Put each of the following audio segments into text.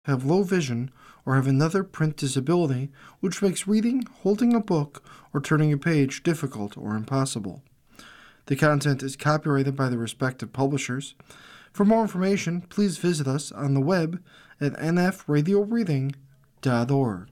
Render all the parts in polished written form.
have low vision, or have another print disability which makes reading, holding a book, or turning a page difficult or impossible. The content is copyrighted by the respective publishers. For more information, please visit us on the web at nfradioreading.org.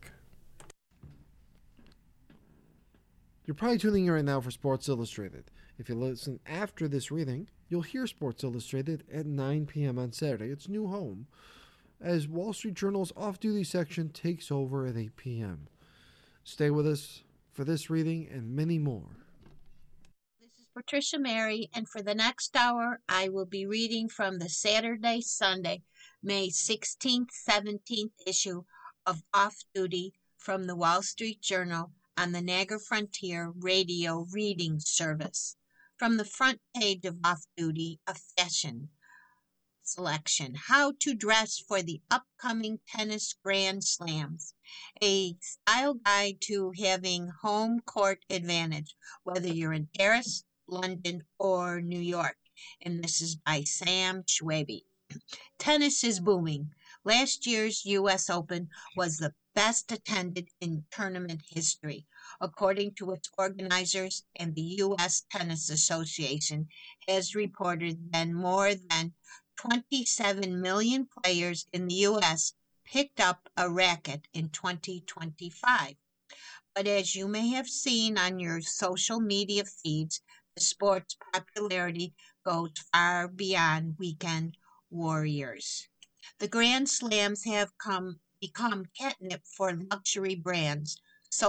You're probably tuning in right now for Sports Illustrated. If you listen after this reading, you'll hear Sports Illustrated at 9 p.m. on Saturday, its new home, as Wall Street Journal's off-duty section takes over at 8 p.m. Stay with us for this reading and many more. This is Patricia Mary, and for the next hour, I will be reading from the Saturday, Sunday, May 16th, 17th issue of Off Duty from the Wall Street Journal on the Niagara Frontier Radio Reading Service. From the front page of Off Duty, a fashion selection: How to Dress for the Upcoming Tennis Grand Slams, a style guide to having home court advantage, whether you're in Paris, London, or New York. And this is by Sam Schwabe. Tennis is booming. Last year's U.S. Open was the best attended in tournament history, according to its organizers, and the U.S. Tennis Association has reported that more than 27 million players in the U.S. picked up a racket in 2025. But as you may have seen on your social media feeds, the sport's popularity goes far beyond weekend warriors. The Grand Slams have become catnip for luxury brands,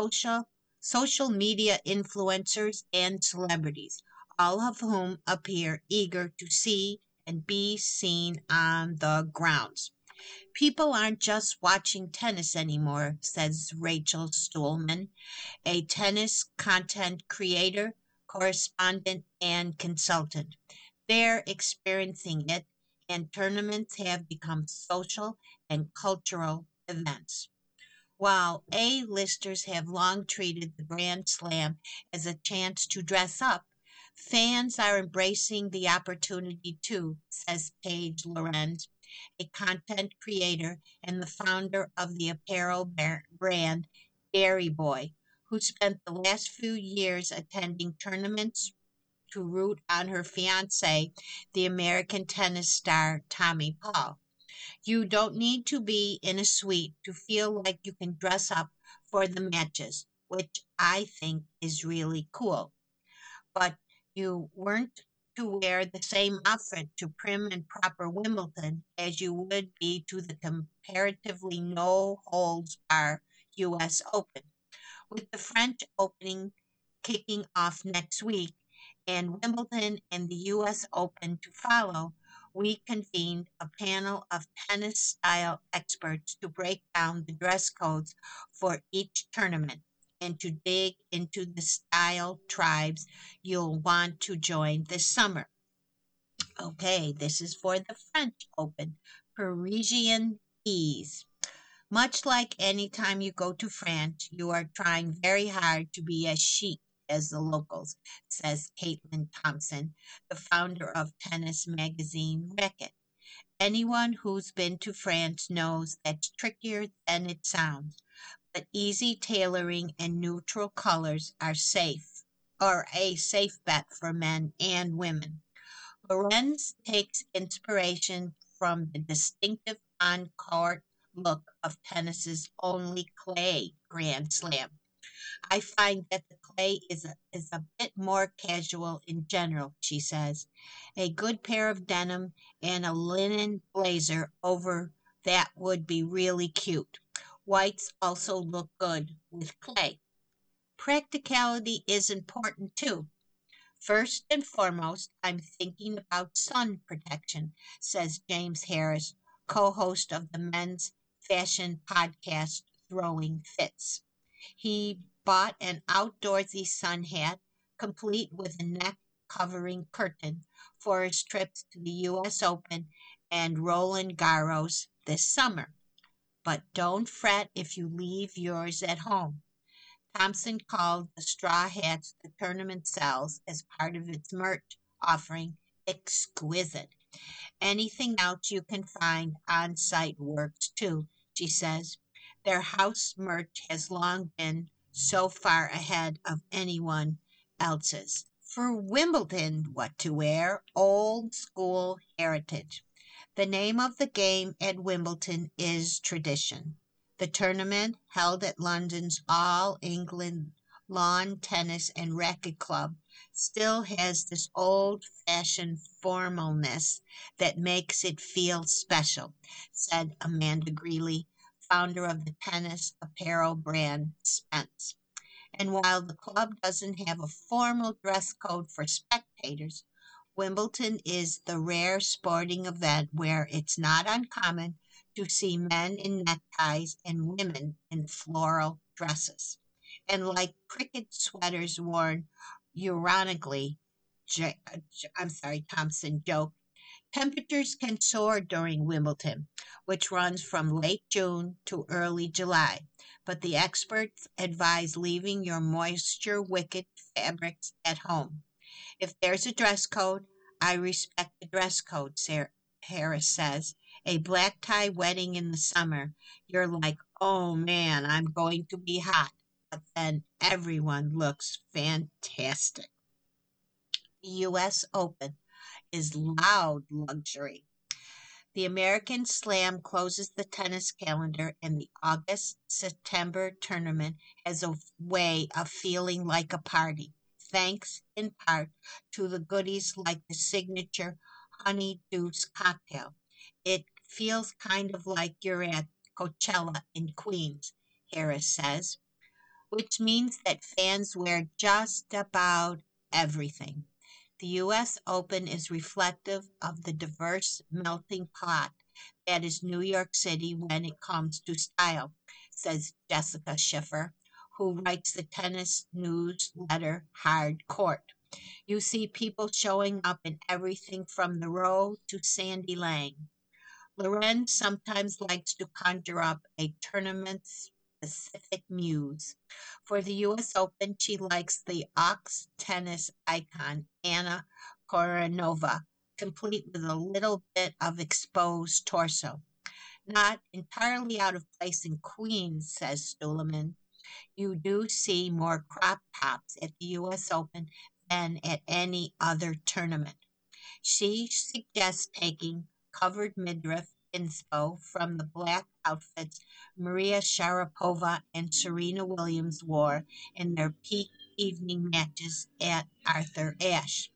social media influencers, and celebrities, all of whom appear eager to see and be seen on the grounds. People aren't just watching tennis anymore, says Rachel Stuhlman, a tennis content creator, correspondent, and consultant. They're experiencing it, and tournaments have become social and cultural events. While A-listers have long treated the Grand Slam as a chance to dress up, fans are embracing the opportunity too, says Paige Lorenz, a content creator and the founder of the apparel brand Dairy Boy, who spent the last few years attending tournaments to root on her fiance, the American tennis star Tommy Paul. You don't need to be in a suite to feel like you can dress up for the matches, which I think is really cool. But you weren't to wear the same outfit to prim and proper Wimbledon as you would be to the comparatively no holds bar US Open. With the French Opening kicking off next week and Wimbledon and the US Open to follow, we convened a panel of tennis style experts to break down the dress codes for each tournament and to dig into the style tribes you'll want to join this summer. Okay, this is for the French Open, Parisian Ease. Much like any time you go to France, you are trying very hard to be as chic as the locals, says Caitlin Thompson, the founder of tennis magazine Racket. Anyone who's been to France knows that's trickier than it sounds, but easy tailoring and neutral colors are a safe bet for men and women. Lorenz takes inspiration from the distinctive on-court look of tennis's only clay Grand Slam. I find that the clay is a bit more casual in general, she says. A good pair of denim and a linen blazer over that would be really cute. Whites also look good with clay. Practicality is important too. First and foremost, I'm thinking about sun protection, says James Harris, co host of the men's fashion podcast Throwing Fits. He bought an outdoorsy sun hat, complete with a neck covering curtain, for his trips to the U.S. Open and Roland Garros this summer. But don't fret if you leave yours at home. Thompson called the straw hats the tournament sells as part of its merch offering exquisite. Anything else you can find on site works too, she says. Their house merch has long been so far ahead of anyone else's. For Wimbledon, what to wear? Old school heritage. The name of the game at Wimbledon is tradition. The tournament, held at London's All England Lawn Tennis and Racquet Club, still has this old fashioned formalness that makes it feel special, said Amanda Greeley, founder of the tennis apparel brand Spence. And while the club doesn't have a formal dress code for spectators, Wimbledon is the rare sporting event where it's not uncommon to see men in neckties and women in floral dresses. And like cricket sweaters worn ironically, Thompson joked, temperatures can soar during Wimbledon, which runs from late June to early July, but the experts advise leaving your moisture wicked fabrics at home. If there's a dress code, I respect the dress code, Harris says. A black tie wedding in the summer, you're like, oh man, I'm going to be hot. But then everyone looks fantastic. The U.S. Open is loud luxury. The American Slam closes the tennis calendar, and the August September tournament has a way of feeling like a party, thanks in part to the goodies like the signature Honey Deuce cocktail. It feels kind of like you're at Coachella in Queens, Harris says, which means that fans wear just about everything. The U.S. Open is reflective of the diverse melting pot that is New York City when it comes to style, says Jessica Schiffer, who writes the tennis newsletter Hard Court. You see people showing up in everything from the Row to Sandy Lang. Loren sometimes likes to conjure up a tournament specific muse. For the U.S. Open, she likes the Ox tennis icon, Anna Koronova, complete with a little bit of exposed torso. Not entirely out of place in Queens, says Stuleman. You do see more crop tops at the U.S. Open than at any other tournament. She suggests taking covered midriff inspo from the black outfits Maria Sharapova and Serena Williams wore in their peak evening matches at Arthur Ashe.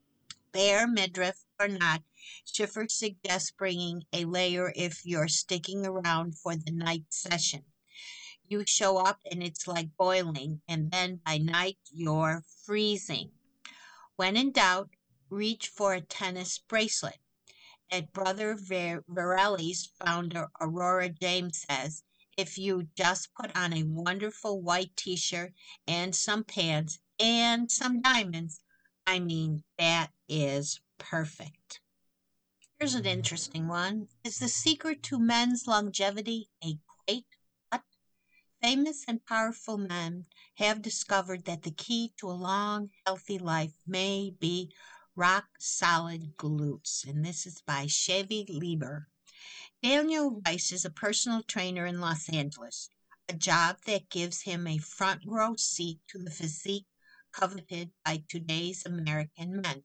Bare midriff or not, Schiffer suggests bringing a layer if you're sticking around for the night session. You show up and it's like boiling, and then by night you're freezing. When in doubt, reach for a tennis bracelet. At Brother Varelli's founder Aurora James says, if you just put on a wonderful white t-shirt and some pants and some diamonds, I mean, that is perfect. Here's an interesting one. Is the secret to men's longevity a great gut? Famous and powerful men have discovered that the key to a long, healthy life may be rock solid glutes. And this is by Chevy Lieber. Daniel Rice is a personal trainer in Los Angeles, a job that gives him a front row seat to the physique coveted by today's American men.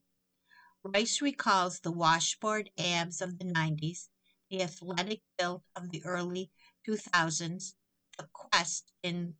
Rice recalls the washboard abs of the 90s, the athletic build of the early 2000s, the quest in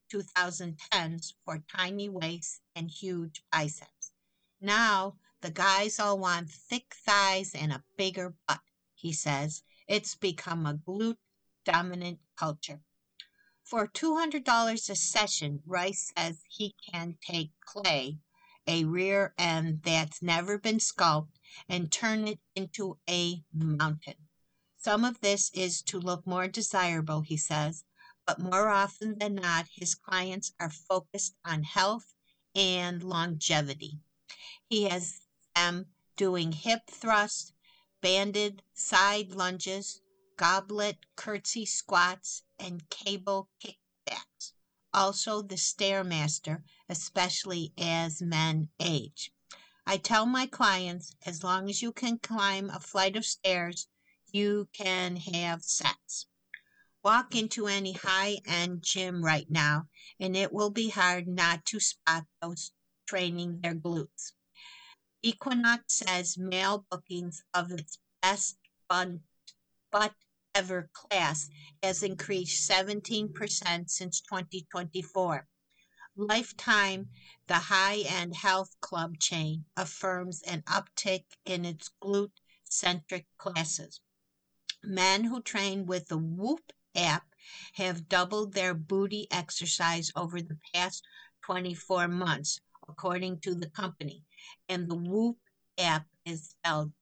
2010s for tiny waists and huge biceps. Now, the guys all want thick thighs and a bigger butt, he says. It's become a glute dominant culture. For $200 a session, Rice says he can take clay, a rear end that's never been sculpted, and turn it into a mountain. Some of this is to look more desirable, he says, but more often than not, his clients are focused on health and longevity. He has them doing hip thrusts, banded side lunges, goblet curtsy squats, and cable kickbacks. Also the Stairmaster, especially as men age. I tell my clients as long as you can climb a flight of stairs, you can have sex. Walk into any high end gym right now, and it will be hard not to spot those training their glutes. Equinox says male bookings of its best fun but ever class has increased 17% since 2024. Lifetime, the high end health club chain, affirms an uptick in its glute centric classes. Men who train with the Whoop app have doubled their booty exercise over the past 24 months, according to the company. And the Whoop app is spelled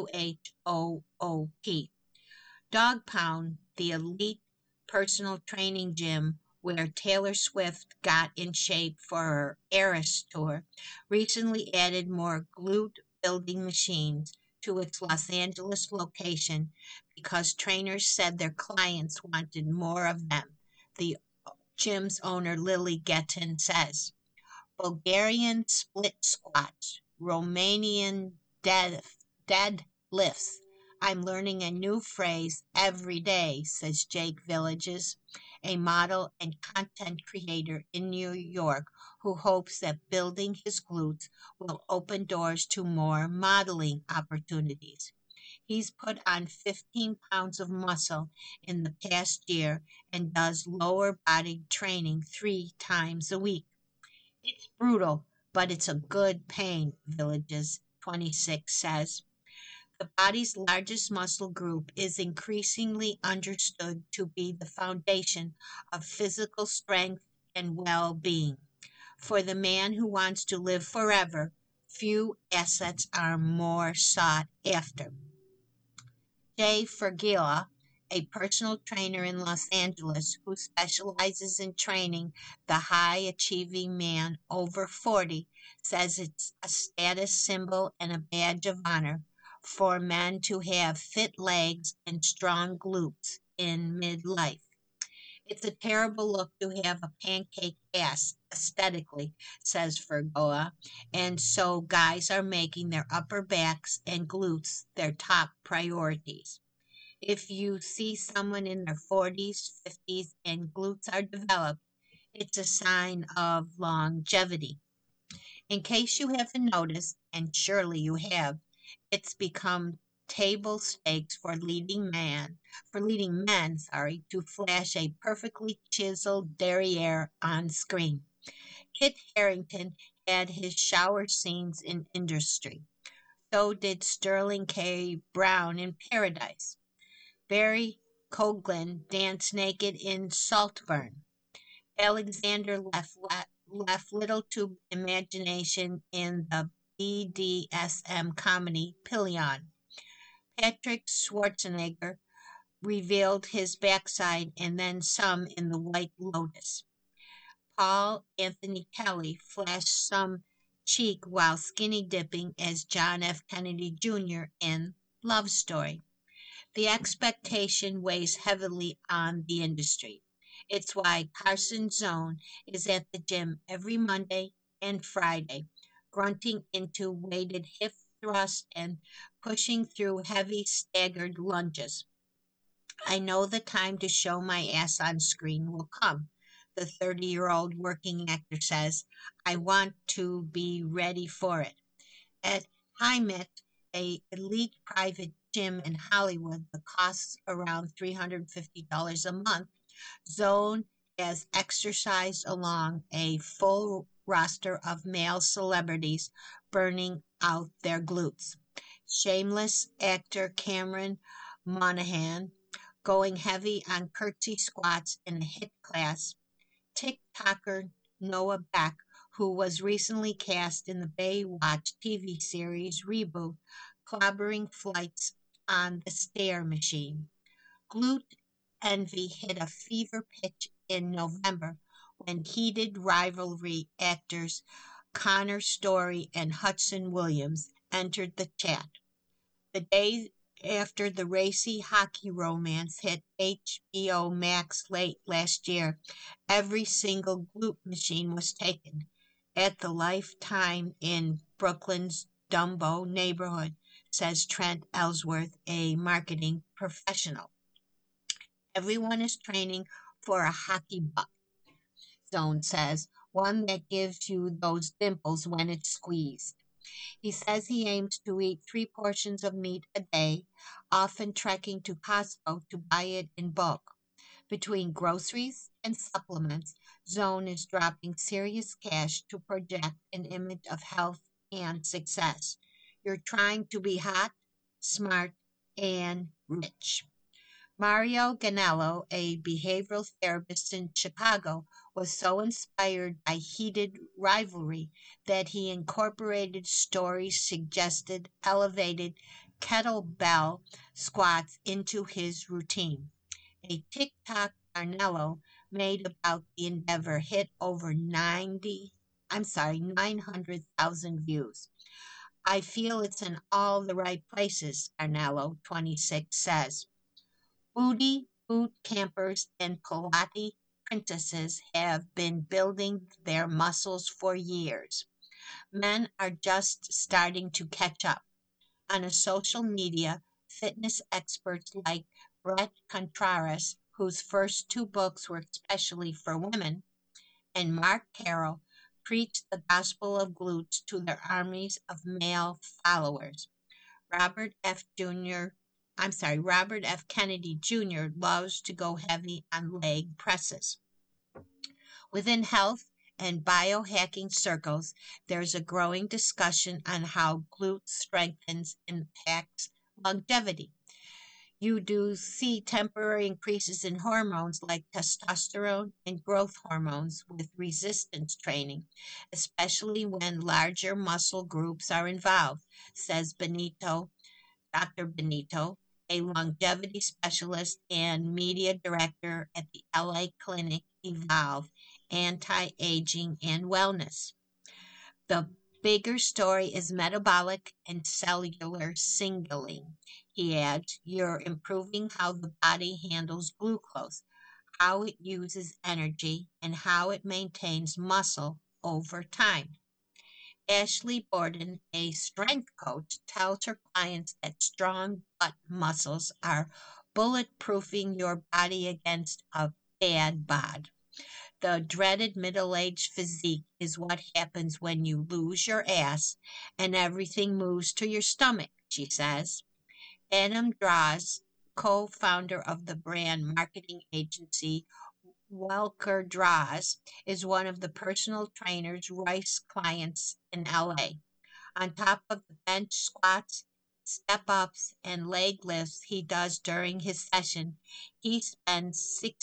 WHOOP. Dog Pound, the elite personal training gym where Taylor Swift got in shape for her Eras tour, recently added more glute building machines to its Los Angeles location because trainers said their clients wanted more of them. The gym's owner, Lily Gettin, says Bulgarian split squats, Romanian deadlifts. I'm learning a new phrase every day, says Jake Villages, a model and content creator in New York who hopes that building his glutes will open doors to more modeling opportunities. He's put on 15 pounds of muscle in the past year and does lower body training 3 times a week. It's brutal, but it's a good pain, Villages 26 says. The body's largest muscle group is increasingly understood to be the foundation of physical strength and well being. For the man who wants to live forever, few assets are more sought after. Jay Fergila, a personal trainer in Los Angeles who specializes in training the high achieving man over 40, says it's a status symbol and a badge of honor for men to have fit legs and strong glutes in midlife. It's a terrible look to have a pancake ass aesthetically, says Fergoa, and so guys are making their upper backs and glutes their top priorities. If you see someone in their 40s, 50s, and glutes are developed, it's a sign of longevity. In case you haven't noticed, and surely you have, it's become table stakes for leading men, to flash a perfectly chiseled derriere on screen. Kit Harington had his shower scenes in industry. So did Sterling K. Brown in Paradise. Barry Coghlan danced naked in Saltburn. Alexander left little to imagination in the BDSM comedy Pelion. Patrick Schwarzenegger revealed his backside and then some in The White Lotus. Paul Anthony Kelly flashed some cheek while skinny dipping as John F. Kennedy Jr. in Love Story. The expectation weighs heavily on the industry. It's why Carson Zone is at the gym every Monday and Friday, grunting into weighted hip thrusts and pushing through heavy staggered lunges. I know the time to show my ass on screen will come, the 30-year-old working actor says. I want to be ready for it. At Hymet, a elite private gym in Hollywood that costs around $350 a month, Zone has exercised along a full roster of male celebrities burning out their glutes. Shameless actor Cameron Monaghan going heavy on curtsy squats in a hit class. TikToker Noah Beck, who was recently cast in the Baywatch TV series reboot, clobbering flights on the stair machine. Glute envy hit a fever pitch in November when heated rivalry actors Connor Story and Hudson Williams entered the chat. The day after the racy hockey romance hit HBO Max late last year, every single glute machine was taken at the Lifetime in Brooklyn's Dumbo neighborhood, says Trent Ellsworth, a marketing professional. Everyone is training for a hockey buck, Zone says, one that gives you those dimples when it's squeezed. He says he aims to eat 3 portions of meat a day, often trekking to Costco to buy it in bulk. Between groceries and supplements, Zone is dropping serious cash to project an image of health and success. You're trying to be hot, smart, and rich. Mario Ganello, a behavioral therapist in Chicago, was so inspired by heated rivalry that he incorporated stories suggested elevated kettlebell squats into his routine. A TikTok Arnello made about the endeavor hit over 900,000 views. I feel it's in all the right places, Arnello, 26, says. Booty boot campers and Pilates princesses have been building their muscles for years. Men are just starting to catch up. On a social media, fitness experts like Brett Contreras, whose first 2 books were especially for women, and Mark Carroll preach the gospel of glutes to their armies of male followers. Robert F. Jr. Robert F. Kennedy Jr. loves to go heavy on leg presses. Within health and biohacking circles, there's a growing discussion on how glute strengthens impacts longevity. You do see temporary increases in hormones like testosterone and growth hormones with resistance training, especially when larger muscle groups are involved, says Dr. Benito, a longevity specialist and media director at the LA clinic Evolve Anti-Aging and Wellness. The bigger story is metabolic and cellular signaling. He adds, you're improving how the body handles glucose, how it uses energy, and how it maintains muscle over time. Ashley Borden, a strength coach, tells her clients that strong butt muscles are bulletproofing your body against a bad bod. The dreaded middle aged physique is what happens when you lose your ass and everything moves to your stomach, she says. Adam Draws, co founder of the brand marketing agency Welker Draws, is one of the personal trainers Rice clients in LA. On top of the bench squats, step ups, and leg lifts he does during his session, he spends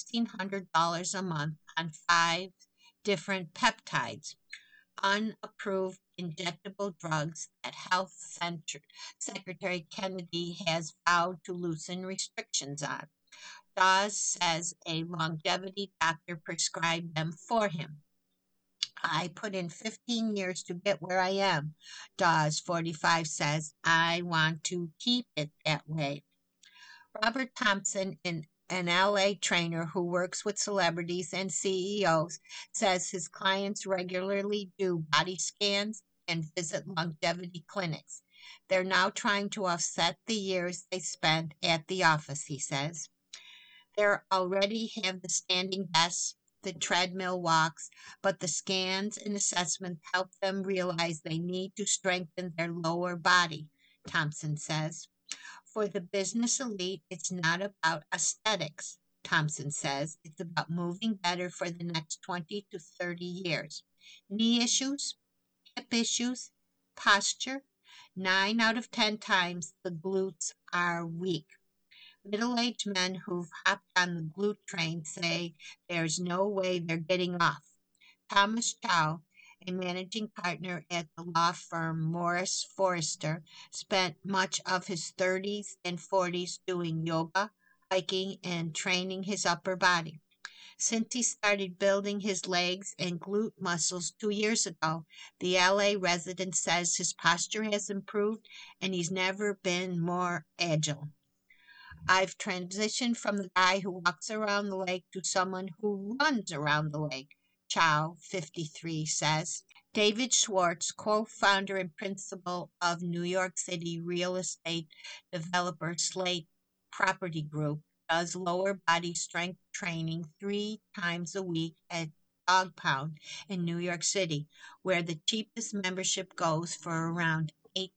$1,600 a month on 5 different peptides, unapproved injectable drugs that Health Secretary Kennedy has vowed to loosen restrictions on. Dawes says a longevity doctor prescribed them for him. I put in 15 years to get where I am, Dawes, 45, says. I want to keep it that way. Robert Thompson, an LA trainer who works with celebrities and CEOs, says his clients regularly do body scans and visit longevity clinics. They're now trying to offset the years they spent at the office, he says. They already have the standing desks, the treadmill walks, but the scans and assessments help them realize they need to strengthen their lower body, Thompson says. For the business elite, it's not about aesthetics, Thompson says. It's about moving better for the next 20 to 30 years. Knee issues, hip issues, posture, 9 out of 10 times the glutes are weak. Middle-aged men who've hopped on the glute train say there's no way they're getting off. Thomas Chow, a managing partner at the law firm Morris Forrester, spent much of his 30s and 40s doing yoga, hiking, and training his upper body. Since he started building his legs and glute muscles 2 years ago, the LA resident says his posture has improved and he's never been more agile. I've transitioned from the guy who walks around the lake to someone who runs around the lake, Chow, 53, says. David Schwartz, co-founder and principal of New York City real estate developer Slate Property Group, does lower body strength training 3 times a week at Dog Pound in New York City, where the cheapest membership goes for around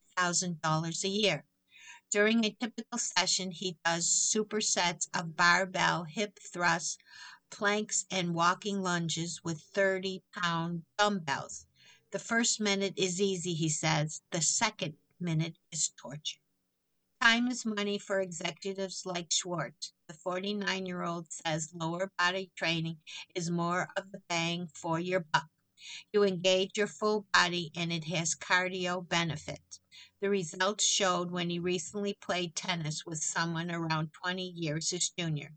$8,000 a year. During a typical session, he does supersets of barbell hip thrusts, planks, and walking lunges with 30-pound dumbbells. The first minute is easy, he says. The second minute is torture. Time is money for executives like Schwartz. The 49-year-old says lower body training is more of the bang for your buck. You engage your full body and it has cardio benefits. The results showed when he recently played tennis with someone around 20 years his junior.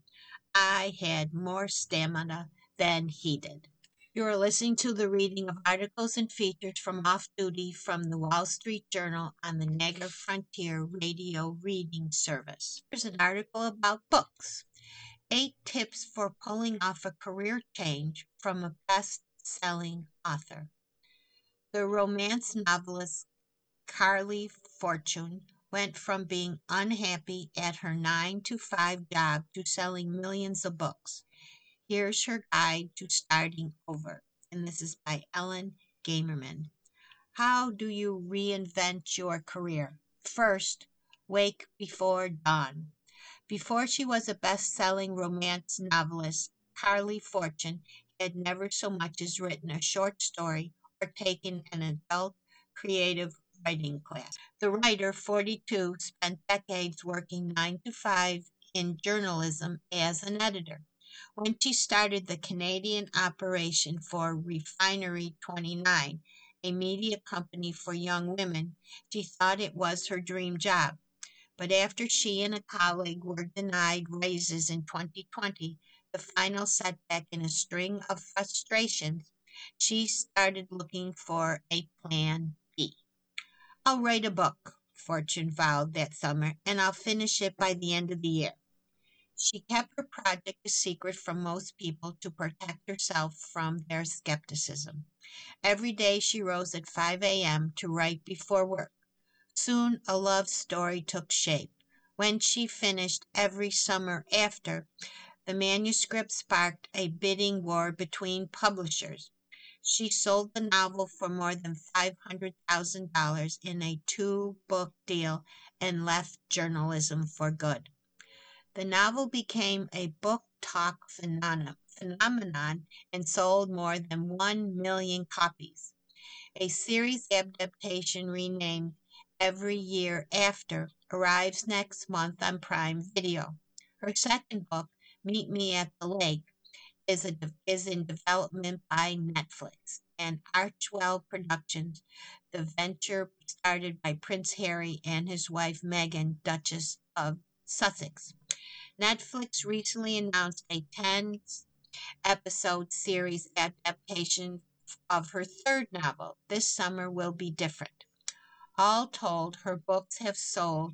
I had more stamina than he did. You are listening to the reading of articles and features from Off Duty from the Wall Street Journal on the Negative Frontier Radio Reading Service. Here's an article about books. 8 tips for pulling off a career change from a best-selling author. The romance novelist Carly Fortune went from being unhappy at her 9-to-5 job to selling millions of books. Here's her guide to starting over. And this is by Ellen Gamerman. How do you reinvent your career? First, wake before dawn. Before she was a best-selling romance novelist, Carly Fortune had never so much as written a short story or taken an adult creative writing class. The writer, 42, spent decades working 9 to 5 in journalism as an editor. When she started the Canadian operation for Refinery 29, a media company for young women, she thought it was her dream job. But after she and a colleague were denied raises in 2020, the final setback in a string of frustrations, she started looking for a plan B. I'll write a book, Fortune vowed that summer, and I'll finish it by the end of the year. She kept her project a secret from most people to protect herself from their skepticism. Every day she rose at 5 a.m. to write before work. Soon a love story took shape. When she finished every summer after, the manuscript sparked a bidding war between publishers. She sold the novel for more than $500,000 in a 2-book deal and left journalism for good. The novel became a book talk phenomenon and sold more than 1 million copies. A series adaptation renamed Every Year After arrives next month on Prime Video. Her second book, Meet Me at the Lake, is in development by Netflix and Archwell Productions, the venture started by Prince Harry and his wife Meghan, Duchess of Sussex. Netflix recently announced a 10-episode series adaptation of her third novel. This summer will be different. All told, her books have sold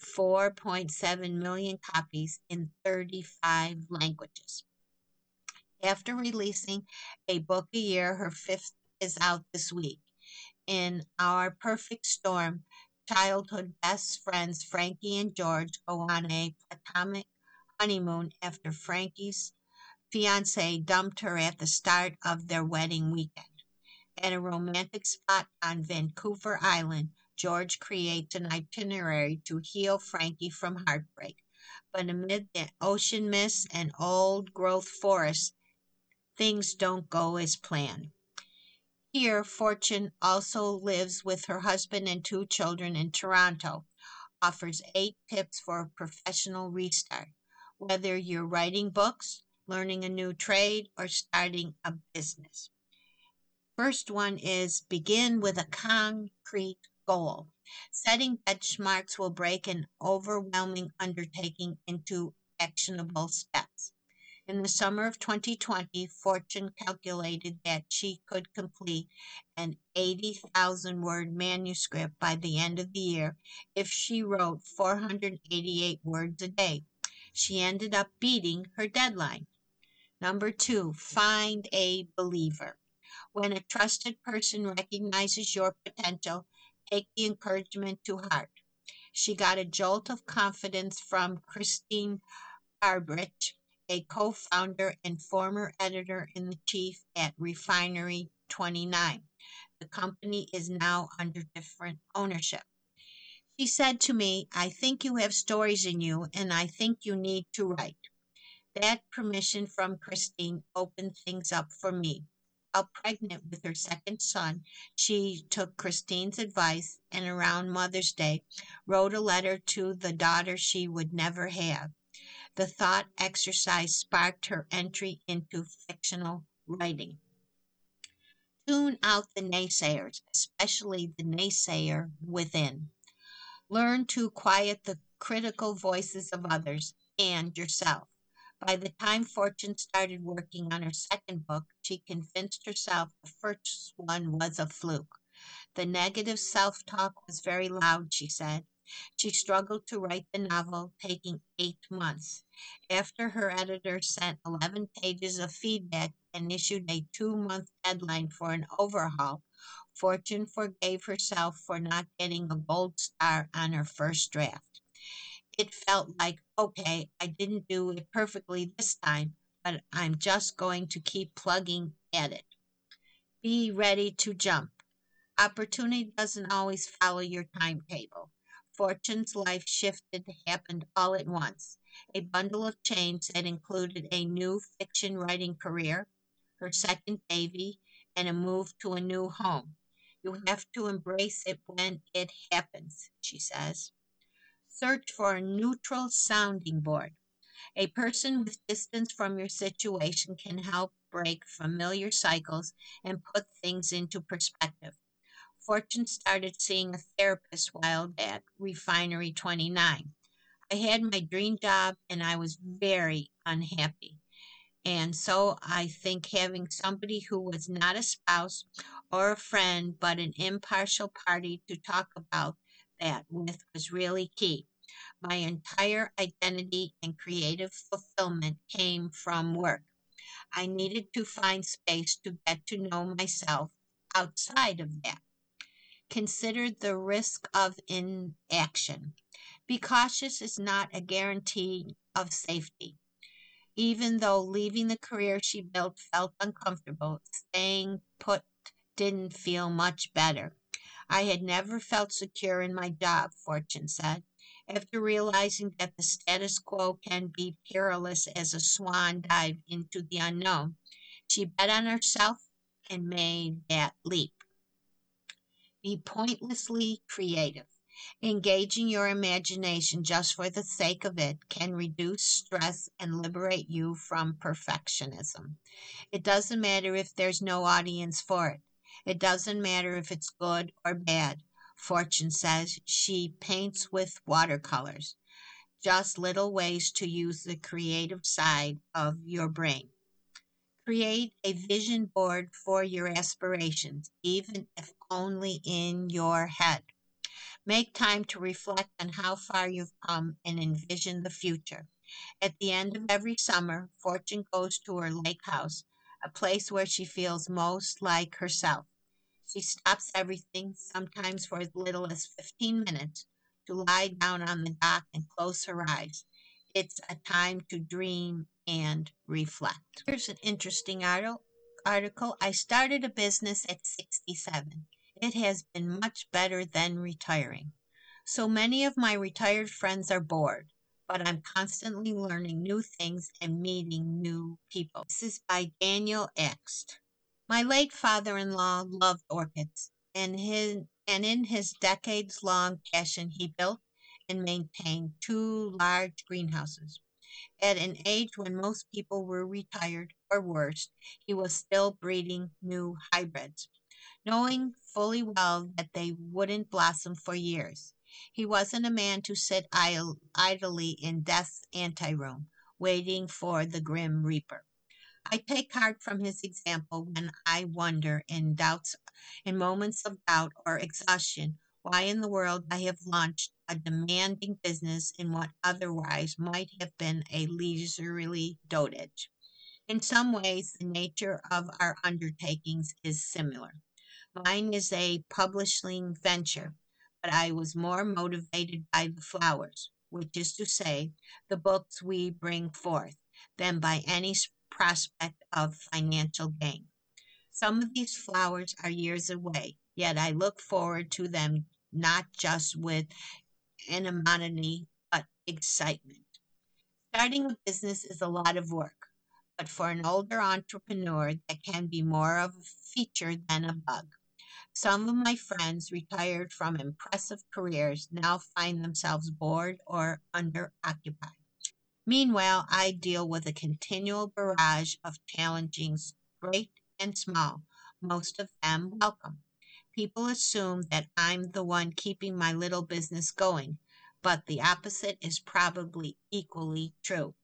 4.7 million copies in 35 languages. After releasing a book a year, her 5th is out this week. In Our Perfect Storm, childhood best friends Frankie and George go on a platonic honeymoon after Frankie's fiancé dumped her at the start of their wedding weekend. At a romantic spot on Vancouver Island, George creates an itinerary to heal Frankie from heartbreak. But amid the ocean mist and old-growth forests, things don't go as planned. Here, Fortune also lives with her husband and 2 children in Toronto, offers 8 tips for a professional restart. Whether you're writing books, learning a new trade, or starting a business. First one is begin with a concrete goal. Setting benchmarks will break an overwhelming undertaking into actionable steps. In the summer of 2020, Fortune calculated that she could complete an 80,000-word manuscript by the end of the year if she wrote 488 words a day. She ended up beating her deadline. Number 2, find a believer. When a trusted person recognizes your potential, take the encouragement to heart. She got a jolt of confidence from Christine Arbridge, a co-founder and former editor-in-chief at Refinery 29. The company is now under different ownership. She said to me, I think you have stories in you, and I think you need to write. That permission from Christine opened things up for me. While pregnant with her second son, she took Christine's advice and around Mother's Day wrote a letter to the daughter she would never have. The thought exercise sparked her entry into fictional writing. Tune out the naysayers, especially the naysayer within. Learn to quiet the critical voices of others and yourself. By the time Fortune started working on her second book, she convinced herself the first one was a fluke. The negative self talk was very loud, she said. She struggled to write the novel, taking 8 months. After her editor sent 11 pages of feedback and issued a 2 month deadline for an overhaul, Fortune forgave herself for not getting a gold star on her first draft. It felt like, okay, I didn't do it perfectly this time, but I'm just going to keep plugging at it. Be ready to jump. Opportunity doesn't always follow your timetable. Fortune's life shifted happened all at once. A bundle of change that included a new fiction writing career, her second baby, and a move to a new home. You have to embrace it when it happens, she says. Search for a neutral sounding board. A person with distance from your situation can help break familiar cycles and put things into perspective. Fortune started seeing a therapist while at Refinery 29. I had my dream job and I was very unhappy. And so I think having somebody who was not a spouse or a friend, but an impartial party to talk about that with was really key. My entire identity and creative fulfillment came from work. I needed to find space to get to know myself outside of that. Consider the risk of inaction. Be cautious is not a guarantee of safety. Even though leaving the career she built felt uncomfortable, staying put didn't feel much better. I had never felt secure in my job, Fortune said. After realizing that the status quo can be perilous as a swan dive into the unknown, she bet on herself and made that leap. Be pointlessly creative. Engaging your imagination just for the sake of it can reduce stress and liberate you from perfectionism. It doesn't matter if there's no audience for it. It doesn't matter if it's good or bad. Fortune says she paints with watercolors, just little ways to use the creative side of your brain. Create a vision board for your aspirations, even if only in your head. Make time to reflect on how far you've come and envision the future. At the end of every summer, Fortune goes to her lake house, a place where she feels most like herself. She stops everything, sometimes for as little as 15 minutes, to lie down on the dock and close her eyes. It's a time to dream and reflect. Here's an interesting article. I started a business at 67. It has been much better than retiring. So many of my retired friends are bored, but I'm constantly learning new things and meeting new people. This is by Daniel Ext. My late father-in-law loved orchids, and in his decades-long passion, he built and maintained two large greenhouses. At an age when most people were retired or worse, he was still breeding new hybrids, knowing fully well that they wouldn't blossom for years. He wasn't a man to sit idly in death's anteroom, waiting for the grim reaper. I take heart from his example when I wonder in moments of doubt or exhaustion, why in the world I have launched a demanding business in what otherwise might have been a leisurely dotage. In some ways, the nature of our undertakings is similar. Mine is a publishing venture, but I was more motivated by the flowers, which is to say, the books we bring forth, than by any prospect of financial gain. Some of these flowers are years away, yet I look forward to them not just with anonymity, but excitement. Starting a business is a lot of work, but for an older entrepreneur, that can be more of a feature than a bug. Some of my friends retired from impressive careers now find themselves bored or underoccupied. Meanwhile, I deal with a continual barrage of challengings, great and small, most of them welcome. People assume that I'm the one keeping my little business going, but the opposite is probably equally true.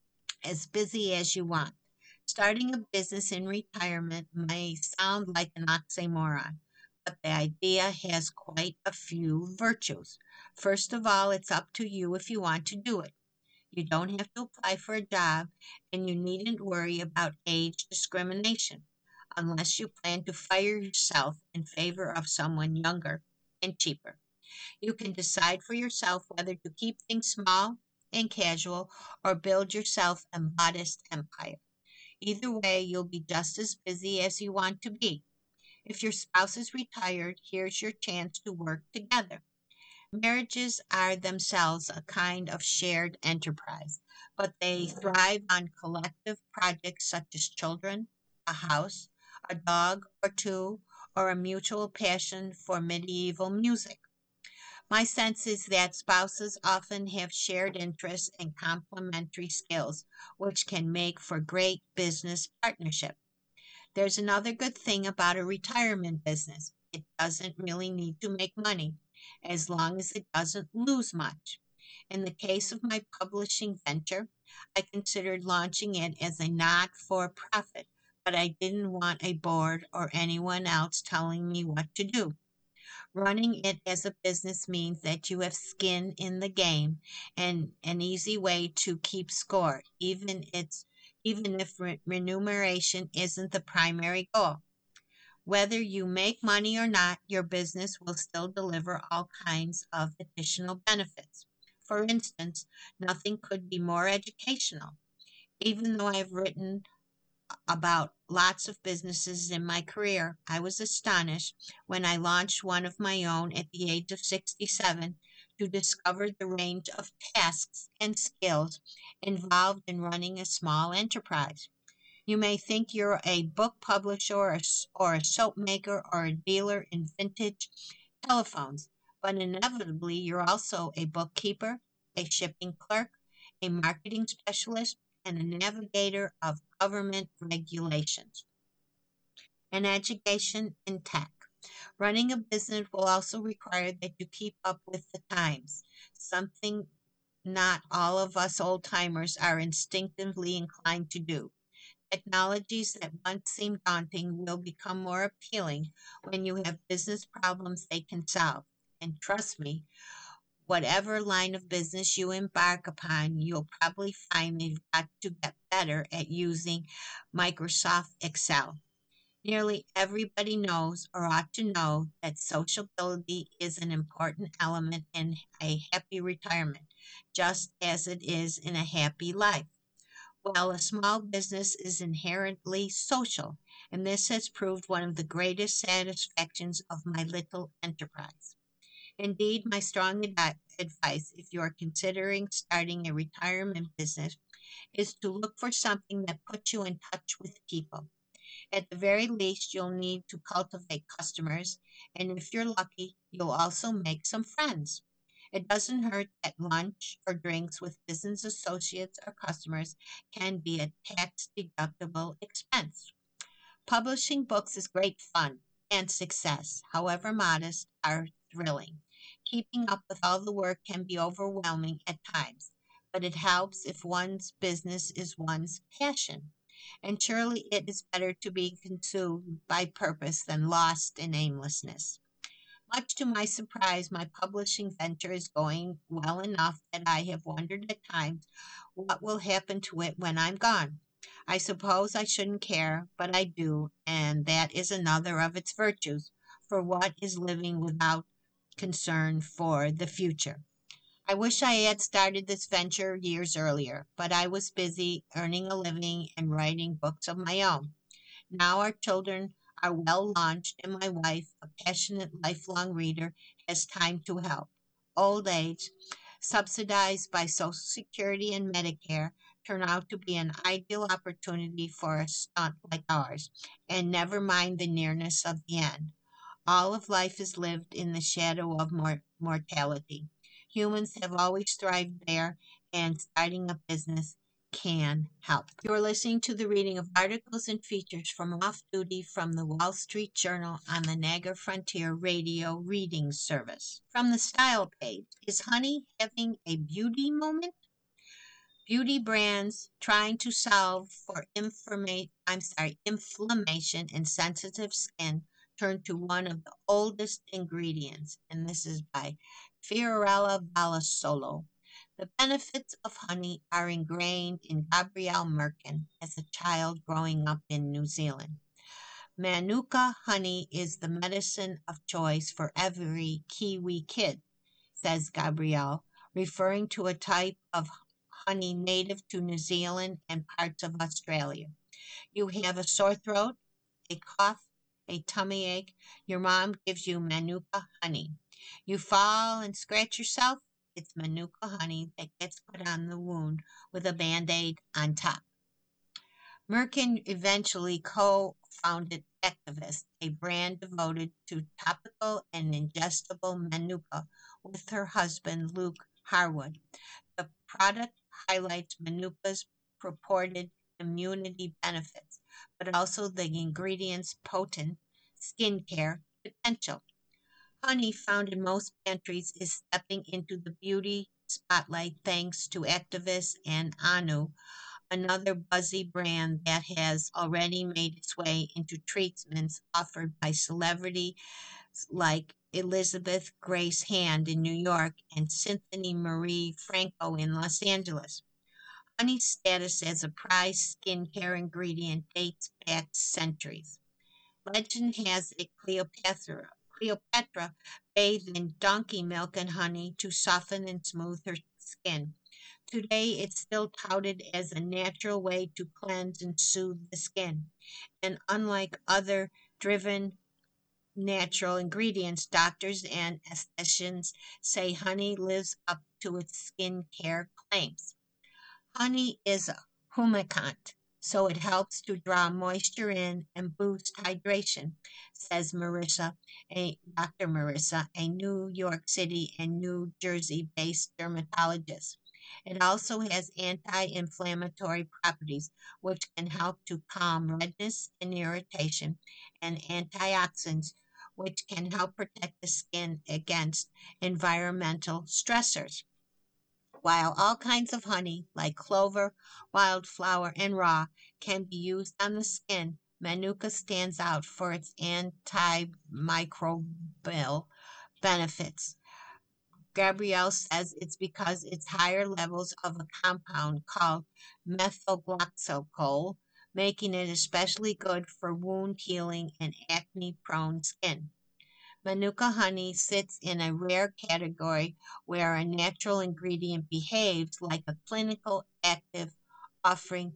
As busy as you want. Starting a business in retirement may sound like an oxymoron, but the idea has quite a few virtues. First of all, it's up to you if you want to do it. You don't have to apply for a job, and you needn't worry about age discrimination unless you plan to fire yourself in favor of someone younger and cheaper. You can decide for yourself whether to keep things small and casual or build yourself a modest empire. Either way, you'll be just as busy as you want to be. If your spouse is retired, here's your chance to work together. Marriages are themselves a kind of shared enterprise, but they thrive on collective projects such as children, a house, a dog or two, or a mutual passion for medieval music. My sense is that spouses often have shared interests and complementary skills, which can make for great business partnership. There's another good thing about a retirement business. It doesn't really need to make money as long as it doesn't lose much. In the case of my publishing venture, I considered launching it as a not for profit, but I didn't want a board or anyone else telling me what to do. Running it as a business means that you have skin in the game and an easy way to keep score, even if remuneration isn't the primary goal. Whether you make money or not, your business will still deliver all kinds of additional benefits. For instance, nothing could be more educational. Even though I've written about lots of businesses in my career, I was astonished when I launched one of my own at the age of 67 to discover the range of tasks and skills involved in running a small enterprise. You may think you're a book publisher or a soap maker or a dealer in vintage telephones, but inevitably you're also a bookkeeper, a shipping clerk, a marketing specialist, and a navigator of government regulations, and education in tech. Running a business will also require that you keep up with the times, something not all of us old timers are instinctively inclined to do. Technologies that once seemed daunting will become more appealing when you have business problems they can solve. And trust me, whatever line of business you embark upon, you'll probably find you've got to get better at using Microsoft Excel. Nearly everybody knows or ought to know that sociability is an important element in a happy retirement, just as it is in a happy life. Well, a small business is inherently social, and this has proved one of the greatest satisfactions of my little enterprise. Indeed, my strong advice, if you are considering starting a retirement business, is to look for something that puts you in touch with people. At the very least, you'll need to cultivate customers, and if you're lucky, you'll also make some friends. It doesn't hurt that lunch or drinks with business associates or customers can be a tax deductible expense. Publishing books is great fun, and success, however modest, are thrilling. Keeping up with all the work can be overwhelming at times, but it helps if one's business is one's passion. And surely it is better to be consumed by purpose than lost in aimlessness. Much to my surprise, my publishing venture is going well enough that I have wondered at times what will happen to it when I'm gone. I suppose I shouldn't care, but I do, and that is another of its virtues, for what is living without concern for the future? I wish I had started this venture years earlier, but I was busy earning a living and writing books of my own. Now our children are well launched, and my wife, a passionate lifelong reader, has time to help. Old age, subsidized by Social Security and Medicare, turn out to be an ideal opportunity for a stunt like ours, and never mind the nearness of the end. All of life is lived in the shadow of mortality. Humans have always thrived there, and starting a business can help. You're listening to the reading of articles and features from Off Duty from the Wall Street Journal on the Niagara Frontier Radio Reading Service. From the style page, is honey having a beauty moment? Beauty brands trying to solve for inflammation and sensitive skin turn to one of the oldest ingredients, and this is by Fiorella Balasolo. The benefits of honey are ingrained in Gabrielle Merkin as a child growing up in New Zealand. Manuka honey is the medicine of choice for every Kiwi kid, says Gabrielle, referring to a type of honey native to New Zealand and parts of Australia. You have a sore throat, a cough, a tummy ache, your mom gives you Manuka honey. You fall and scratch yourself, it's Manuka honey that gets put on the wound with a band aid on top. Merkin eventually co founded Activist, a brand devoted to topical and ingestible Manuka, with her husband Luke Harwood. The product highlights Manuka's purported immunity benefits, but also the ingredient's potent skincare potential. Honey, found in most pantries, is stepping into the beauty spotlight thanks to Activist and Anu, another buzzy brand that has already made its way into treatments offered by celebrities like Elizabeth Grace Hand in New York and Cynthia Marie Franco in Los Angeles. Honey's status as a prized skincare ingredient dates back centuries. Legend has it Cleopatra bathed in donkey milk and honey to soften and smooth her skin. Today, it's still touted as a natural way to cleanse and soothe the skin. And unlike other driven natural ingredients, doctors and estheticians say honey lives up to its skincare claims. Honey is a humectant, so it helps to draw moisture in and boost hydration, says Dr. Marissa, a New York City and New Jersey based dermatologist. It also has anti inflammatory properties, which can help to calm redness and irritation, and antioxidants, which can help protect the skin against environmental stressors. While all kinds of honey, like clover, wildflower, and raw, can be used on the skin, Manuka stands out for its antimicrobial benefits. Gabrielle says it's because its higher levels of a compound called methylglycol, making it especially good for wound healing and acne prone skin. Manuka honey sits in a rare category where a natural ingredient behaves like a clinical active, offering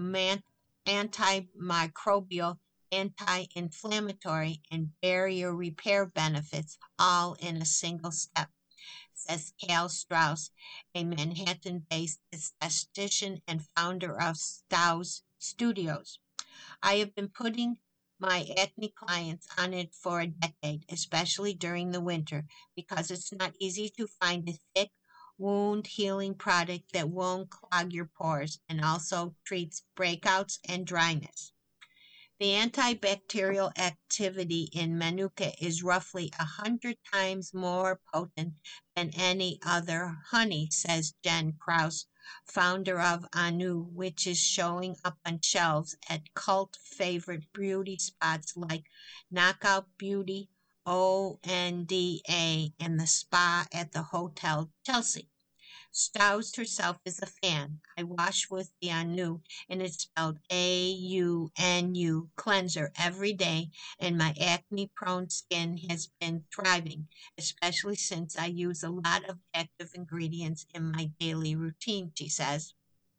antimicrobial, anti inflammatory, and barrier repair benefits all in a single step, says Cal Strauss, a Manhattan based esthetician and founder of Strauss Studios. I have been putting my acne clients on it for a decade, especially during the winter, because it's not easy to find a thick wound healing product that won't clog your pores and also treats breakouts and dryness. The antibacterial activity in Manuka is roughly 100 times more potent than any other honey, says Jen Krause, founder of Anu, which is showing up on shelves at cult favorite beauty spots like Knockout Beauty, ONDA, and the spa at the Hotel Chelsea. Stoused herself is a fan. I wash with the Anu, and it's spelled AUNU, cleanser, every day, and my acne-prone skin has been thriving, especially since I use a lot of active ingredients in my daily routine, she says.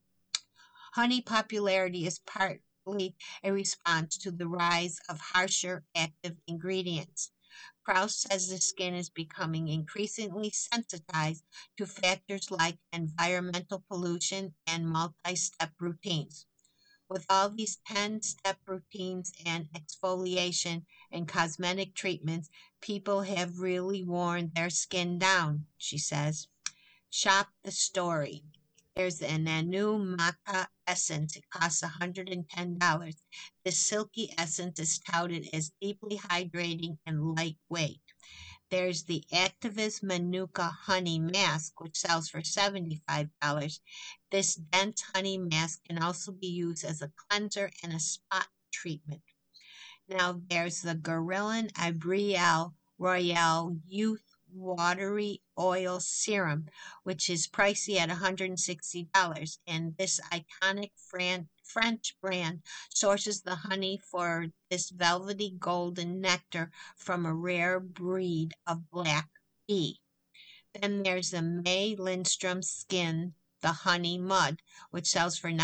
Honey popularity is partly a response to the rise of harsher active ingredients. Krauss says the skin is becoming increasingly sensitized to factors like environmental pollution and multi step routines. With all these 10-step routines and exfoliation and cosmetic treatments, people have really worn their skin down, she says. Shop the story. There's an Anu Maca essence. It costs $110. This silky essence is touted as deeply hydrating and lightweight. There's the Activist Manuka Honey Mask, which sells for $75. This dense honey mask can also be used as a cleanser and a spot treatment. Now there's the Guerrillan Abriel Royale Youth Watery Oil Serum, which is pricey at $160. And this iconic French brand sources the honey for this velvety golden nectar from a rare breed of black bee. Then there's the May Lindstrom Skin, the Honey Mud, which sells for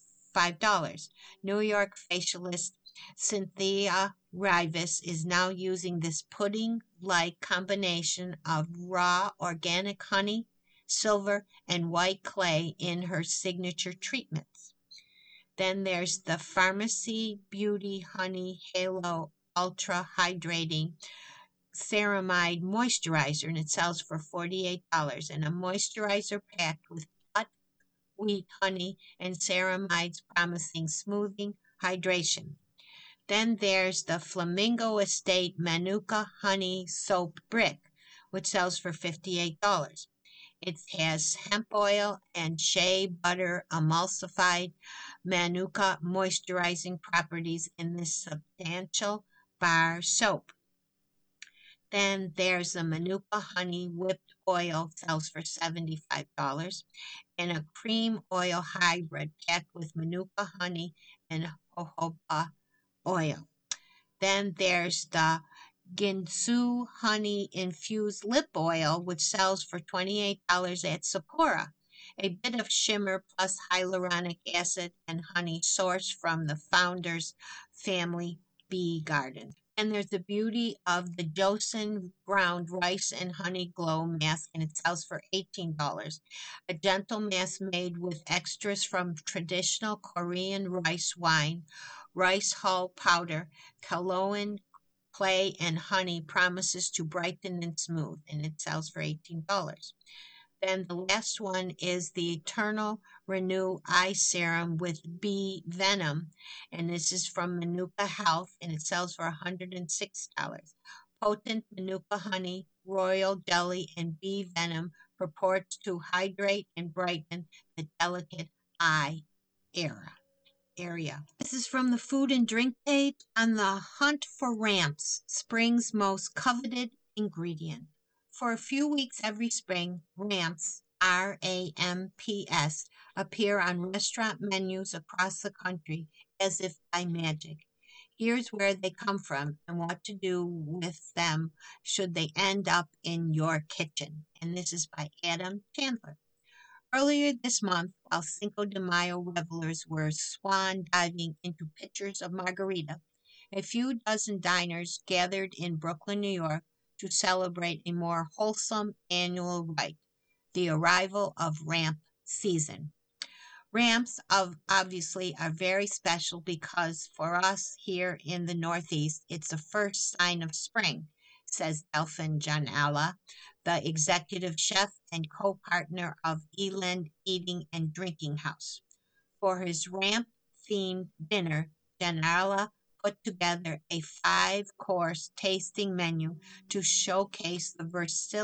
$95. New York facialist Cynthia Rivas is now using this pudding-like combination of raw organic honey, silver, and white clay in her signature treatments. Then there's the Pharmacy Beauty Honey Halo Ultra Hydrating Ceramide Moisturizer, and it sells for $48. And a moisturizer packed with buckwheat honey and ceramides promising smoothing hydration. Then there's the Flamingo Estate Manuka Honey Soap Brick, which sells for $58. It has hemp oil and shea butter emulsified Manuka moisturizing properties in this substantial bar soap. Then there's the Manuka Honey Whipped Oil, sells for $75, and a cream oil hybrid packed with Manuka honey and jojoba oil. Then there's the Ginsu Honey Infused Lip Oil, which sells for $28 at Sephora. A bit of shimmer plus hyaluronic acid and honey sourced from the founder's family bee garden. And there's the beauty of the Joseon Ground Rice and Honey Glow Mask, and it sells for $18. A gentle mask made with extras from traditional Korean rice wine, rice hull powder, Kaloan clay, and honey promises to brighten and smooth, and it sells for $18. Then the last one is the Eternal Renew Eye Serum with Bee Venom, and this is from Manuka Health, and it sells for $106. Potent Manuka honey, royal jelly, and bee venom purports to hydrate and brighten the delicate eye area. This is from the food and drink page. On the hunt for ramps, spring's most coveted ingredient. For a few weeks every spring, ramps, RAMPS, appear on restaurant menus across the country as if by magic. Here's where they come from and what to do with them should they end up in your kitchen. And this is by Adam Chandler. Earlier this month, while Cinco de Mayo revelers were swan diving into pitchers of margarita, a few dozen diners gathered in Brooklyn, New York, to celebrate a more wholesome annual rite, the arrival of ramp season. Ramps obviously are very special because for us here in the Northeast, it's the first sign of spring, says Delphin Janala, the executive chef and co-partner of Eland Eating and Drinking House. For his ramp-themed dinner, Janala put together a 5-course tasting menu to showcase the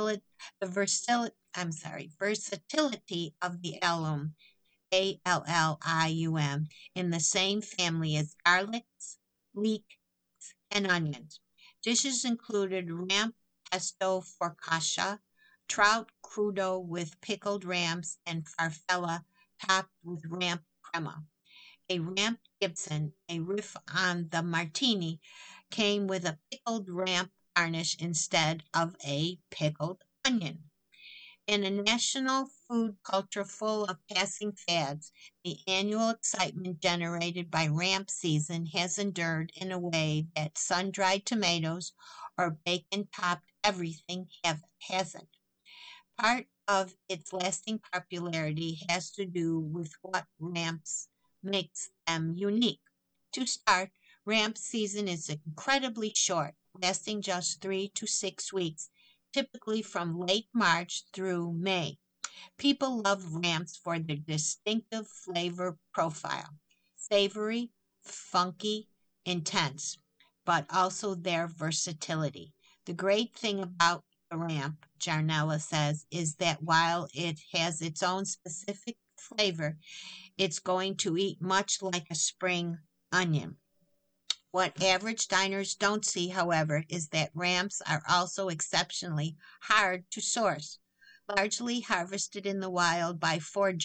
versatility of the allium, ALLIUM, in the same family as garlics, leeks, and onions. Dishes included ramp pesto focaccia, trout crudo with pickled ramps, and farfalla topped with ramp crema. A ramp Gibson, a riff on the martini, came with a pickled ramp garnish instead of a pickled onion. In a national food culture full of passing fads, the annual excitement generated by ramp season has endured in a way that sun-dried tomatoes or bacon-topped everything hasn't. Part of its lasting popularity has to do with what ramps makes them unique. To start, ramp season is incredibly short, lasting just 3 to 6 weeks, typically from late March through May. People love ramps for their distinctive flavor profile, savory, funky, intense, but also their versatility. The great thing about the ramp, Jarnella says, is that while it has its own specific flavor, it's going to eat much like a spring onion. What average diners don't see, however, is that ramps are also exceptionally hard to source. Largely harvested in the wild by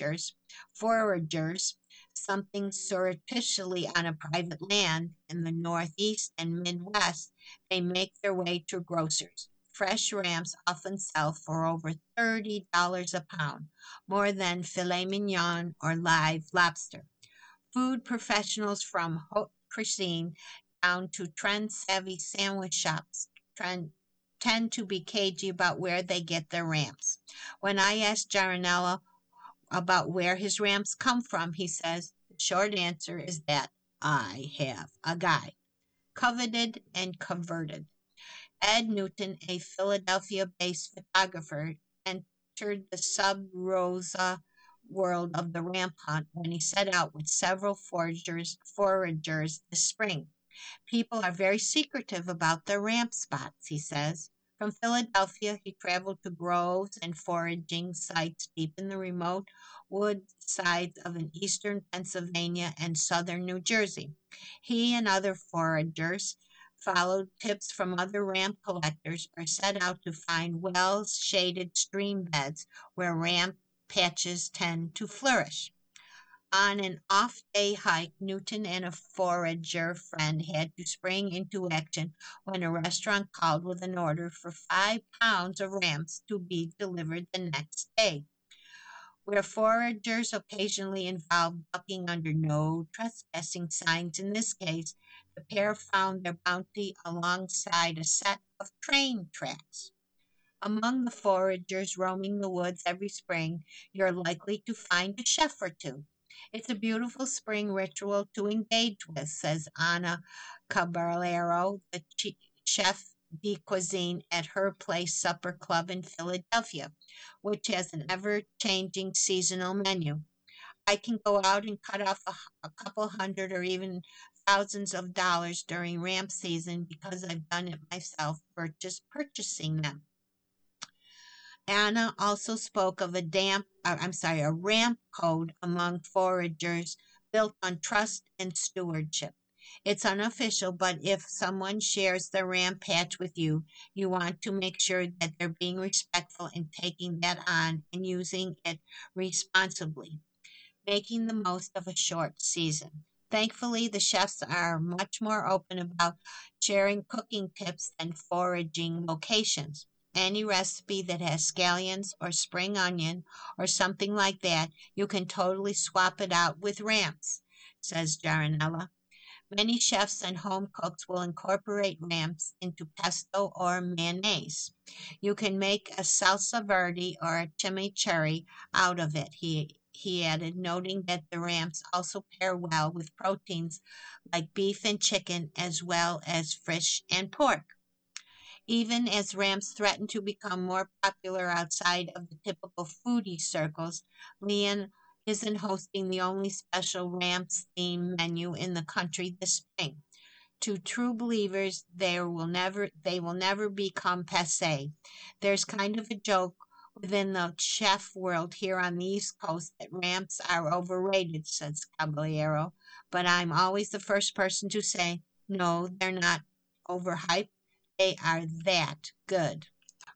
foragers, something surreptitiously on a private land in the Northeast and Midwest, they make their way to grocers. Fresh ramps often sell for over $30 a pound, more than filet mignon or live lobster. Food professionals from haute cuisine down to trend-savvy sandwich shops tend to be cagey about where they get their ramps. When I asked Jaranello about where his ramps come from, he says, the short answer is that I have a guide. Coveted and converted. Ed Newton, a Philadelphia-based photographer, entered the sub rosa world of the ramp hunt when he set out with several foragers this spring. People are very secretive about their ramp spots, he says. From Philadelphia, he traveled to groves and foraging sites deep in the remote wood sides of eastern Pennsylvania and southern New Jersey. He and other foragers followed tips from other ramp collectors or set out to find well-shaded stream beds where ramp patches tend to flourish. On an off-day hike, Newton and a forager friend had to spring into action when a restaurant called with an order for 5 pounds of ramps to be delivered the next day. Where foragers occasionally involved ducking under no trespassing signs in this case, the pair found their bounty alongside a set of train tracks. Among the foragers roaming the woods every spring, you're likely to find a chef or two. It's a beautiful spring ritual to engage with, says Anna Caballero, the chef de cuisine at Her Place Supper Club in Philadelphia, which has an ever-changing seasonal menu. I can go out and cut off a couple hundred or even thousands of dollars during ramp season because I've done it myself, just purchasing them. Anna also spoke of a ramp code among foragers built on trust and stewardship. It's unofficial, but if someone shares their ramp patch with you, you want to make sure that they're being respectful and taking that on and using it responsibly, making the most of a short season. Thankfully, the chefs are much more open about sharing cooking tips than foraging locations. Any recipe that has scallions or spring onion or something like that, you can totally swap it out with ramps, says Jaranella. Many chefs and home cooks will incorporate ramps into pesto or mayonnaise. You can make a salsa verde or a chimichurri out of it, he added, noting that the ramps also pair well with proteins like beef and chicken as well as fish and pork. Even as ramps threaten to become more popular outside of the typical foodie circles, Leon isn't hosting the only special ramps theme menu in the country this spring. To true believers, they will never become passe. There's kind of a joke within the chef world here on the East Coast that ramps are overrated, says Caballero. But I'm always the first person to say, no, they're not overhyped. They are that good.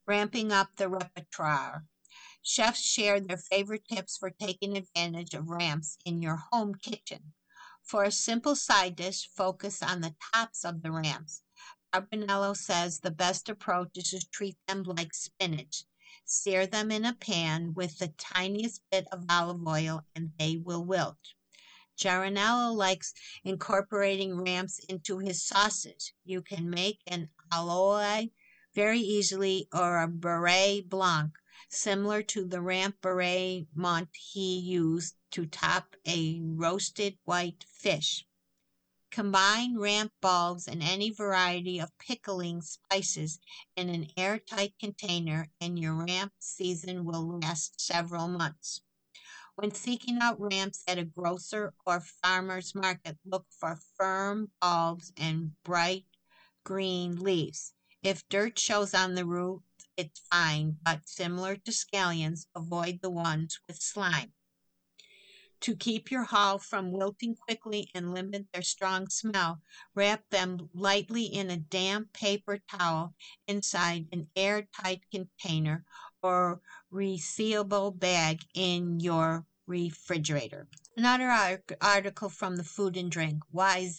Ramping up the repertoire. Chefs share their favorite tips for taking advantage of ramps in your home kitchen. For a simple side dish, focus on the tops of the ramps. Carbonello says the best approach is to treat them like spinach. Sear them in a pan with the tiniest bit of olive oil and they will wilt. Giranello likes incorporating ramps into his sauces. You can make an alloy very easily or a beret blanc, similar to the ramp beret mont he used to top a roasted white fish. Combine ramp bulbs and any variety of pickling spices in an airtight container, and your ramp season will last several months. When seeking out ramps at a grocer or farmer's market, look for firm bulbs and bright green leaves. If dirt shows on the root, it's fine, but similar to scallions, avoid the ones with slime. To keep your hull from wilting quickly and limit their strong smell, wrap them lightly in a damp paper towel inside an airtight container or resealable bag in your refrigerator. Another article from the Food and Drink: Why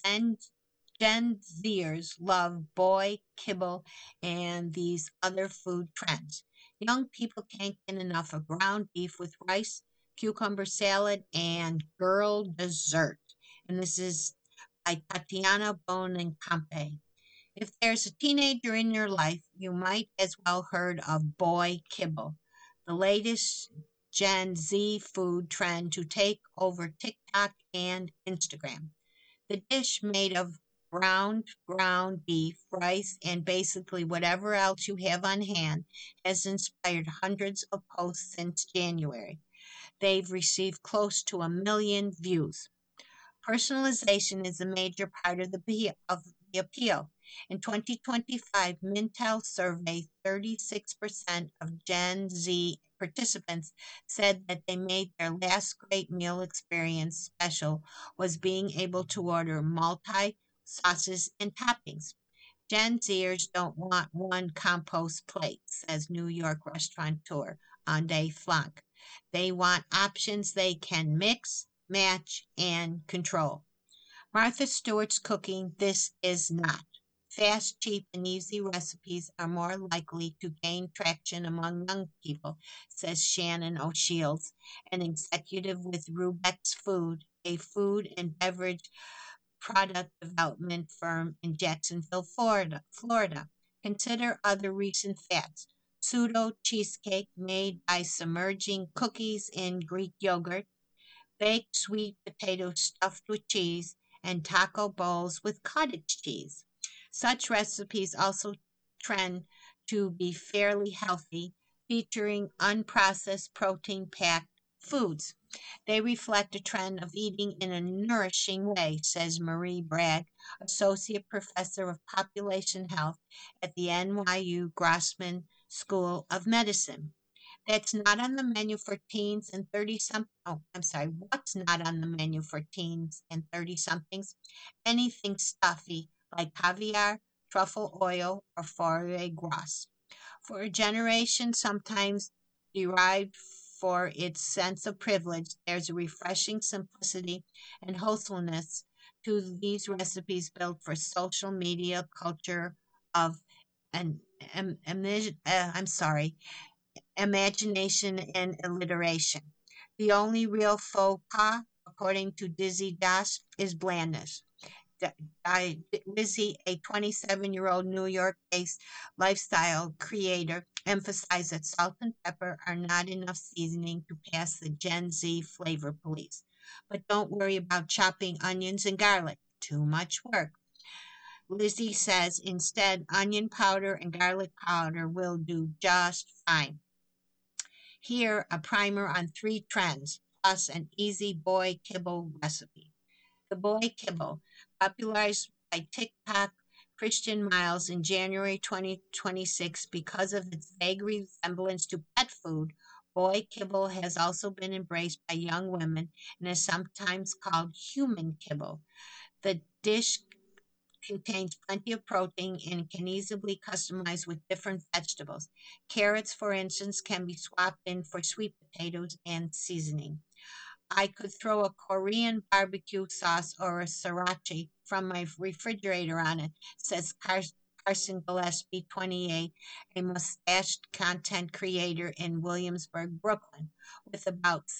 Gen Zers love boy, kibble, and these other food trends. Young people can't get enough of ground beef with rice, cucumber salad, and girl dessert. And this is by Tatiana Bonencampe. If there's a teenager in your life, you might as well heard of boy kibble, the latest Gen Z food trend to take over TikTok and Instagram. The dish made of browned ground beef, rice, and basically whatever else you have on hand has inspired hundreds of posts since January. They've received close to 1 million views. Personalization is a major part of the appeal. In 2025, Mintel surveyed 36% of Gen Z participants said that they made their last great meal experience special was being able to order multi sauces and toppings. Gen Zers don't want one compost plate, says New York restaurateur Ande Flank. They want options they can mix, match, and control. Martha Stewart's cooking, this is not. Fast, cheap, and easy recipes are more likely to gain traction among young people, says Shannon O'Shields, an executive with Rubex Food, a food and beverage product development firm in Jacksonville, Florida. Consider other recent fads. Pseudo cheesecake made by submerging cookies in Greek yogurt, baked sweet potatoes stuffed with cheese, and taco bowls with cottage cheese. Such recipes also trend to be fairly healthy, featuring unprocessed protein packed foods. They reflect a trend of eating in a nourishing way, says Marie Bragg, Associate Professor of Population Health at the NYU Grossman School of Medicine. That's not on the menu for teens and 30 some oh, I'm sorry, what's not on the menu for teens and 30 somethings? Anything stuffy like caviar, truffle oil, or foie gras. For a generation sometimes derived for its sense of privilege, there's a refreshing simplicity and wholesomness to these recipes built for social media culture of an I'm sorry, imagination and alliteration. The only real faux pas, according to Dizzy Dash, is blandness. Dizzy, a 27-year-old New York-based lifestyle creator, emphasized that salt and pepper are not enough seasoning to pass the Gen Z flavor police. But don't worry about chopping onions and garlic. Too much work. Lizzie says instead, onion powder and garlic powder will do just fine. Here, a primer on 3 trends, plus an easy boy kibble recipe. The boy kibble, popularized by TikTok Christian Miles in January 2026 because of its vague resemblance to pet food. Boy kibble has also been embraced by young women and is sometimes called human kibble. The dish contains plenty of protein and can easily customize with different vegetables. Carrots, for instance, can be swapped in for sweet potatoes and seasoning. I could throw a Korean barbecue sauce or a sriracha from my refrigerator on it, says Carson Gillespie, 28, a mustached content creator in Williamsburg, Brooklyn, with about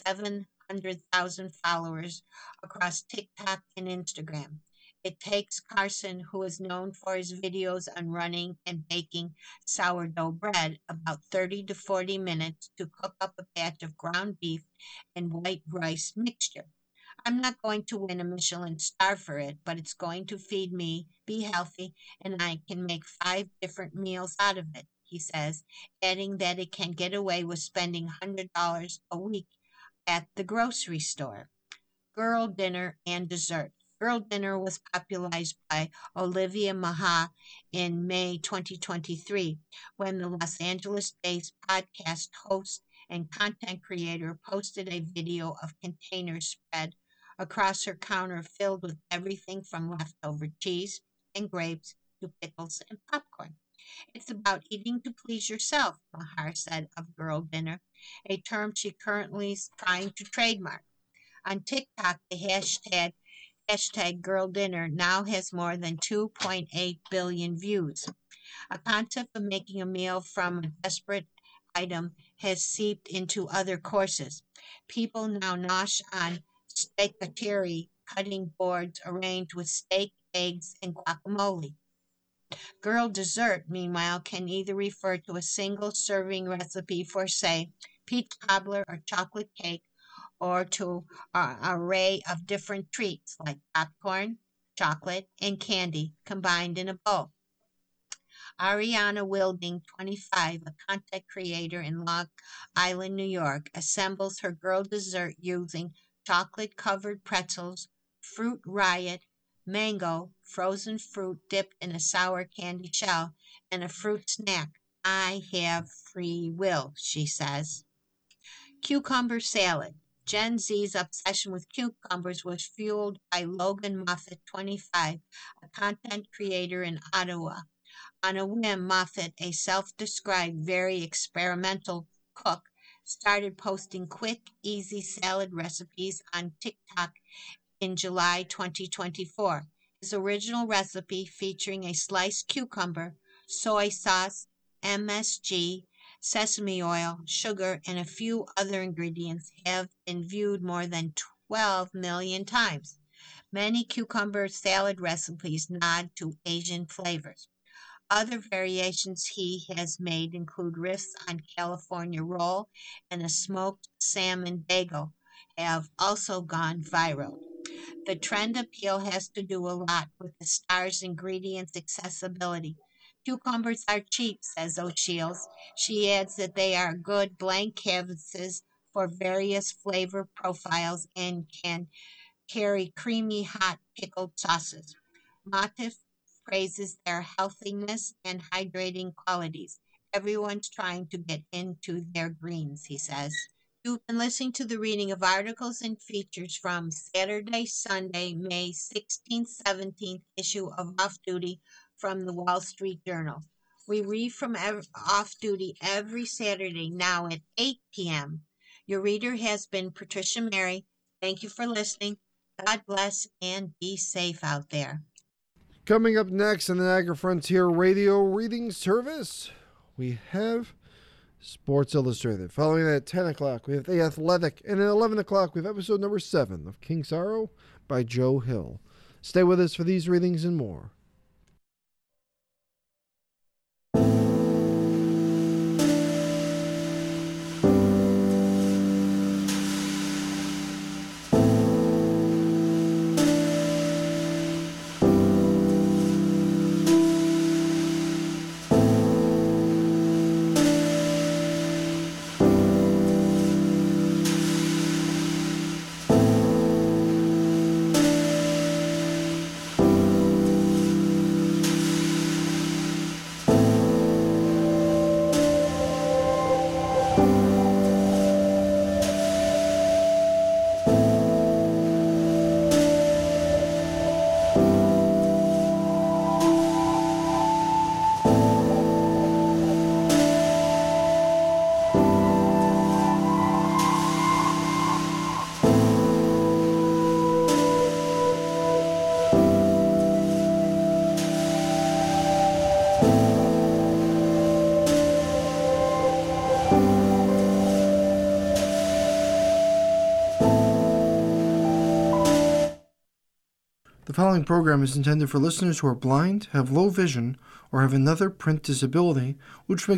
700,000 followers across TikTok and Instagram. It takes Carson, who is known for his videos on running and baking sourdough bread, about 30 to 40 minutes to cook up a batch of ground beef and white rice mixture. I'm not going to win a Michelin star for it, but it's going to feed me, be healthy, and I can make 5 different meals out of it, he says, adding that it can get away with spending $100 a week at the grocery store. Girl dinner and dessert. Girl dinner was popularized by Olivia Maha in May 2023 when the Los Angeles-based podcast host and content creator posted a video of containers spread across her counter filled with everything from leftover cheese and grapes to pickles and popcorn. It's about eating to please yourself, Mahar said of Girl Dinner, a term she currently is trying to trademark. On TikTok, the hashtag Girl Dinner now has more than 2.8 billion views. A concept of making a meal from a desperate item has seeped into other courses. People now nosh on steakatory cutting boards arranged with steak, eggs, and guacamole. Girl dessert, meanwhile, can either refer to a single serving recipe for, say, peach cobbler or chocolate cake, or to an array of different treats like popcorn, chocolate, and candy combined in a bowl. Ariana Wilding, 25, a content creator in Long Island, New York, assembles her girl dessert using chocolate-covered pretzels, fruit riot, mango, frozen fruit dipped in a sour candy shell, and a fruit snack. I have free will, she says. Cucumber salad. Gen Z's obsession with cucumbers was fueled by Logan Moffat, 25, a content creator in Ottawa. On a whim, Moffat, a self-described very experimental cook, started posting quick, easy salad recipes on TikTok in July 2024. His original recipe, featuring a sliced cucumber, soy sauce, MSG, sesame oil, sugar, and a few other ingredients, have been viewed more than 12 million times. Many cucumber salad recipes nod to Asian flavors. Other variations he has made include riffs on California roll and a smoked salmon bagel, have also gone viral. The trend appeal has to do a lot with the star's ingredients accessibility. Cucumbers are cheap, says O'Shields. She adds that they are good blank canvases for various flavor profiles and can carry creamy hot pickled sauces. Motif praises their healthiness and hydrating qualities. Everyone's trying to get into their greens, he says. You've been listening to the reading of articles and features from Saturday, Sunday, May 16th, 17th issue of Off Duty from the Wall Street Journal. We read from Off Duty every Saturday now at 8 p.m. Your reader has been Patricia Mary. Thank you for listening. God bless and be safe out there. Coming up next on the Niagara Frontier Radio Reading Service, we have Sports Illustrated. Following that at 10 o'clock, we have The Athletic. And at 11 o'clock, we have episode number 7 of King Sorrow by Joe Hill. Stay with us for these readings and more. following program is intended for listeners who are blind, have low vision, or have another print disability, which makes